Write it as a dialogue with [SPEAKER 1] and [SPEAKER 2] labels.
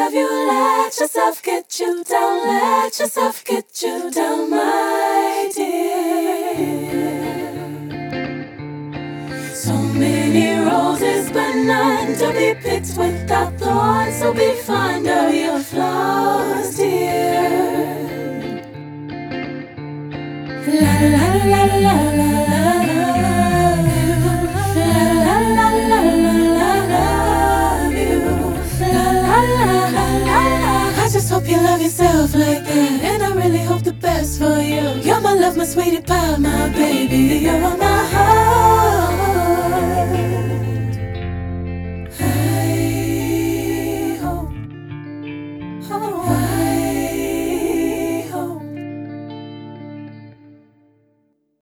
[SPEAKER 1] love you, let yourself get you down, let yourself get you down, my dear. So many roses, but none to be picked without thorns. So be fond of your flaws, dear. La la la la la la la. La la la la la love you. La la la la la. I just hope you love yourself like that, and I really hope the best for you. You're my love, my sweetie pie, my baby. You're